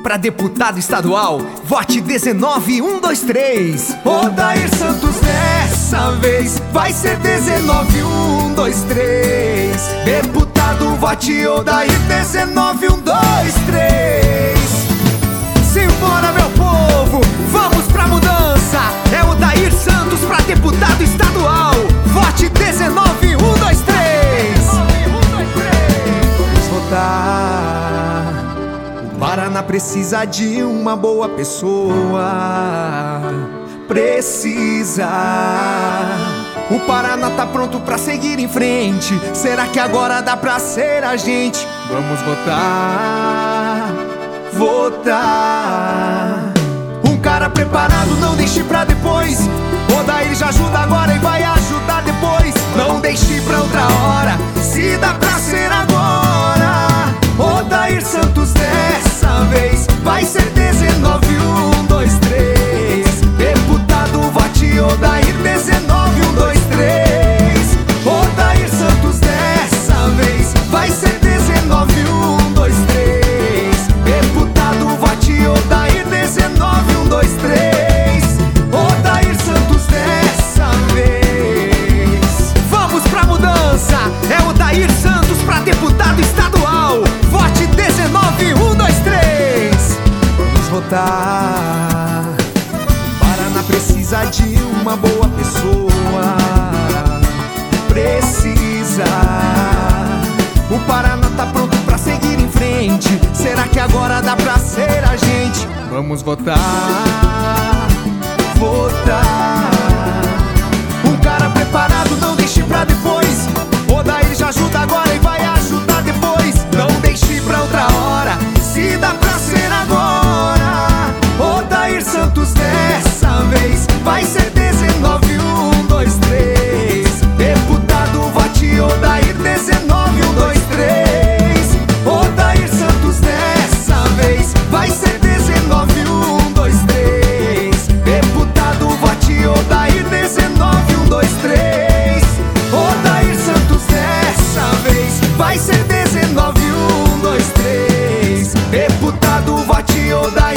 pra deputado estadual, vote 19123. Odair Santos dessa vez vai ser 19123. Deputado, vote Odair 19123. Simbora, meu povo, vamos pra mudança. É Odair Santos pra deputado estadual, vote 19123. Vamos votar. O Paraná precisa de uma boa pessoa. Precisa. O Paraná tá pronto pra seguir em frente. Será que agora dá pra ser a gente? Vamos votar. Votar. Um cara preparado, não deixe pra depois. Odair já ajuda agora e vai ajudar depois. Não deixe pra outra hora, se dá pra ser agora. Odair Santos dessa vez vai ser 19123. Deputado, vote Odair 19123. Odair Santos dessa vez vai ser 19123. Deputado, vote Odair 19123. Odair Santos dessa vez. Vamos pra mudança. É Odair Santos pra deputado estadual, vote 19123. Vamos votar. Paraná precisa de uma boa pessoa. Precisa. O Paraná tá pronto pra seguir em frente. Será que agora dá pra ser a gente? Vamos votar. Votar. Um cara preparado, não deixe pra depois. Odair já ajuda agora e vai ajudar depois. Não deixe pra outra hora, se dá pra ser agora. Odair Santos dessa vez vai ser 19123. Deputado, vote Odair 19123. Odair Santos dessa vez vai ser 19123. Deputado, vote Odair 19123. Odair Santos dessa vez vai ser 19123. Deputado, vote Odair